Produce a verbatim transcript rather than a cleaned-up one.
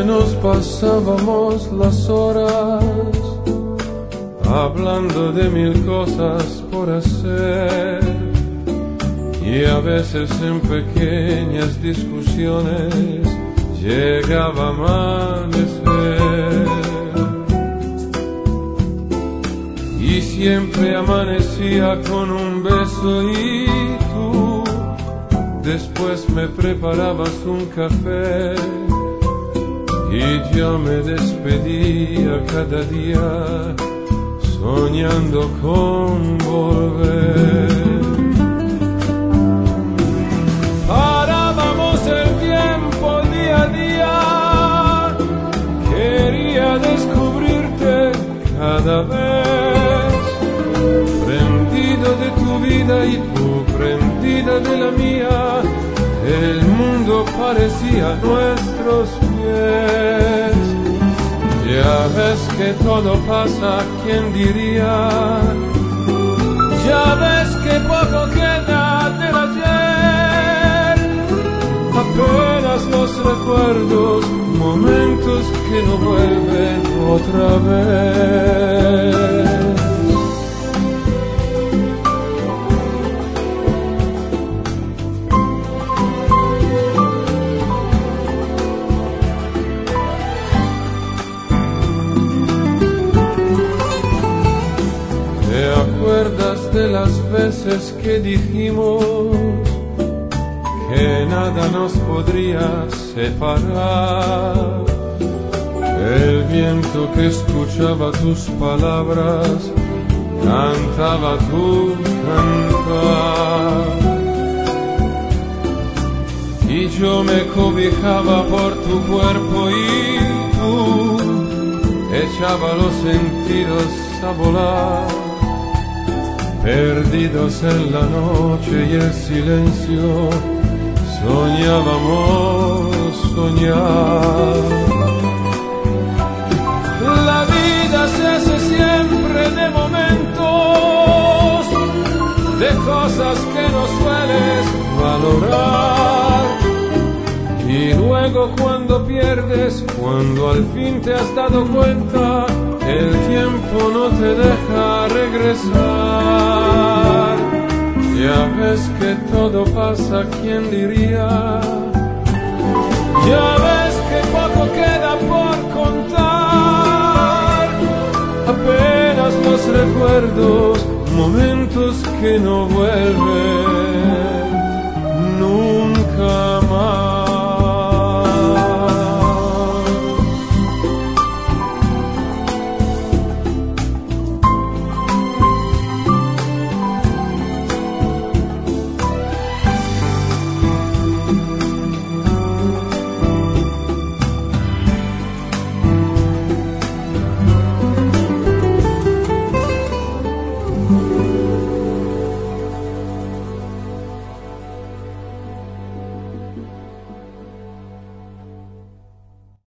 nos pasábamos las horas hablando de mil cosas por hacer, y a veces en pequeñas discusiones llegaba a amanecer, y siempre amanecía con un beso y tú después me preparabas un café y yo me despedía cada día soñando con volver. Parábamos el tiempo día a día, quería descubrirte cada vez, prendido de tu vida y tú prendida de la mía, el mundo parecía a nuestros pies. Ya ves que todo pasa, ¿quién diría? Ya ves que poco queda del ayer, apenas los recuerdos, momentos que no vuelven otra vez. ¿Te acuerdas de las veces que dijimos que nada nos podría separar? El viento que escuchaba tus palabras cantaba tu cantar, y yo me cobijaba por tu cuerpo y tú echaba los sentidos a volar, perdidos en la noche y el silencio, soñábamos soñar. La vida se hace siempre de momentos, de cosas que no sueles valorar, y luego cuando pierdes, cuando al fin te has dado cuenta, el tiempo no te deja regresar. Ya ves que todo pasa, ¿quién diría? Ya ves que poco queda por contar, apenas los recuerdos, momentos que no vuelven nunca más.